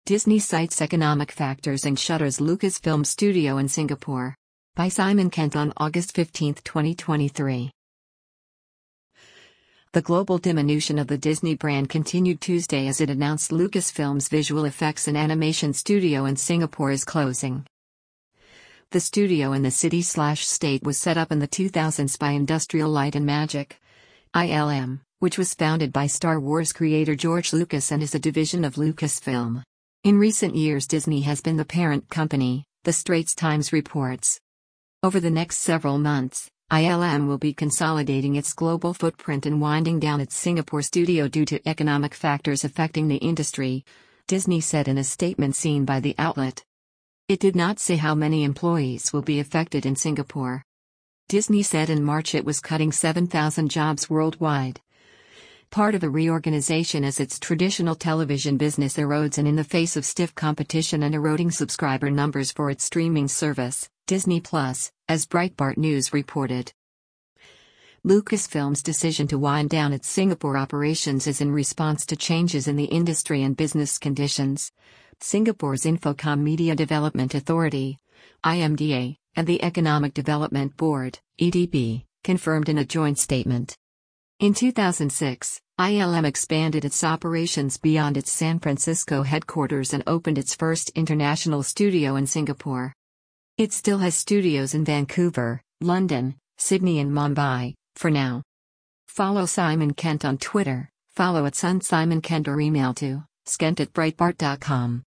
Disney cites economic factors and shutters Lucasfilm studio in Singapore. By Simon Kent on August 15, 2023. The global diminution of the Disney brand continued Tuesday as it announced Lucasfilm's visual effects and animation studio in Singapore is closing. The studio in the city/state was set up in the 2000s by Industrial Light and Magic, ILM, which was founded by Star Wars creator George Lucas and is a division of Lucasfilm. In recent years, Disney has been the parent company, the Straits Times reports. Over the next several months, ILM will be consolidating its global footprint and winding down its Singapore studio due to economic factors affecting the industry, Disney said in a statement seen by the outlet. It did not say how many employees will be affected in Singapore. Disney said in March it was cutting 7,000 jobs worldwide. Part of a reorganization as its traditional television business erodes and in the face of stiff competition and eroding subscriber numbers for its streaming service, Disney+, as Breitbart News reported. Lucasfilm's decision to wind down its Singapore operations is in response to changes in the industry and business conditions. Singapore's Infocomm Media Development Authority, IMDA, and the Economic Development Board, EDB, confirmed in a joint statement. In 2006, ILM expanded its operations beyond its San Francisco headquarters and opened its first international studio in Singapore. It still has studios in Vancouver, London, Sydney and Mumbai, for now. Follow Simon Kent on Twitter, follow @SunSimonKent or email to skent@breitbart.com.